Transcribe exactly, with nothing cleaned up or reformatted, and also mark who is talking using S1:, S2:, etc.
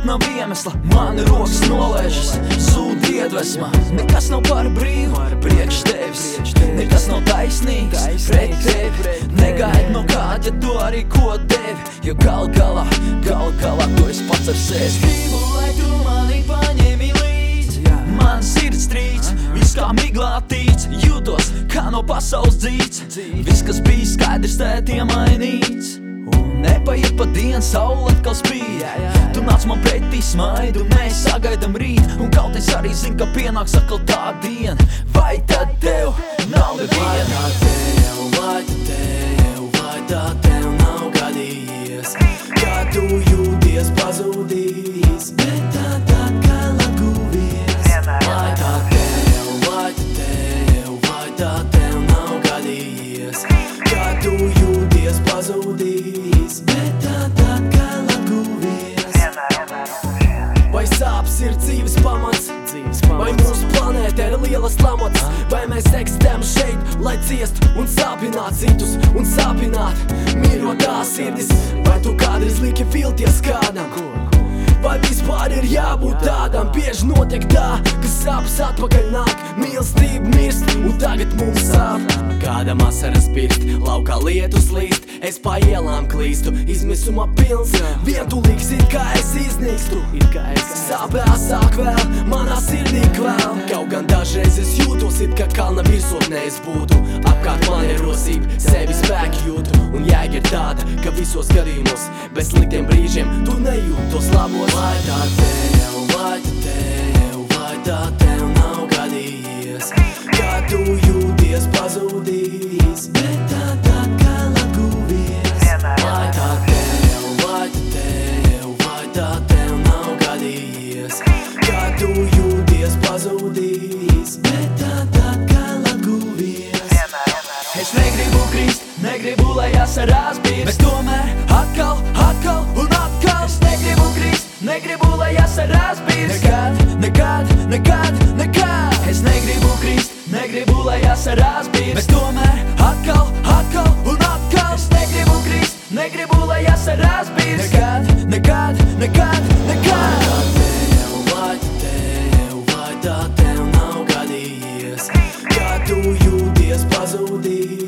S1: nav iemesla, mani rokas nolaižas, zūd iedvesmā. Nekas nav par brīvu, priekš tevis, nekas nav taisnīgs, pret tevi. Negaid no kāda, ja tu arī ko devi, jo gal galā, gal galā tu esi pats ar sevi. Es gribu, lai tu mani paņemi līdzi, man sirds trīc, viss kā miglātīts, jūtos kā no pasaules dzīts. Viss, kas bija skaidrs, tēt iemainīts. Un nepaiet pa dienu, saule atkal spīd. Tu nāc man pretī smaidu, mēs sagaidam rīt. Un kaut es arī zinu, ka pienāks atkal tā diena. Vai tad tev nav neviena?
S2: Vai tā tev, vai tā tev, vai tā tev nav gadījies, kā tu jūties pazudījis, bet tā tā kā laguvies. Vai tā tev, vai tā tev, vai tā tev nav gadījies, kā tu jūties pazudījis, bet tā tā kā laguvies. Vai sāpes ir dzīves pamats, vai mūsu planēta ir lielas lamats, vai mēs eksistējam šeit, lai ciest un sāpināt citus un sāpināt mīļotā sirdis. Vai tu kādreiz liki vilties kādam, vai vispār ir jābūt tādam? Bieži notiek tā, ka sāpes atpakaļ nāk, mīlestība mirst un tagad mums sāp. Kādam asaras pirst, laukā lietus līst, es pa ielām klīstu, izmisuma pilns, vientulīgs it kā es iznīkstu. Sāpēs sāk vēl, manā sirdī kvēl, kaut gan dažreiz es jūtos it kā kalna virsotnē es būtu. Apkārt man ir rosība, sevi spēki jūtu, un jēga ir tāda, ka visos gadījumos bez sliktiem brīžiem tu nejūtos labos. Vai tā tev, vai tā tev, vai tā tev nav gadījies, kā tu jūties pazudījis, bet tā tā kā laguvies. Vai tā tev, vai tā tev, vai tā tev nav gadījies, kā tu jūties pazudījis, bet tā tā kā laguvies.
S1: Es negribu krist, negribu, lai asarās bīst, bet tomēr atkal, atkal un atkal. Es negribu krist, negribu, lai asarās bīst, nekad, nekad, nekad, nekad. Es negribu krist, negribu, lai asarās bīst, bet tomēr atkal, atkal un atkal. Es negribu krist, negribu, lai asarās bīst, nekad, nekad, nekad, nekad.
S2: Vai tā tev, vai tā tev nav gadījies, kā tu jūties pazudījis.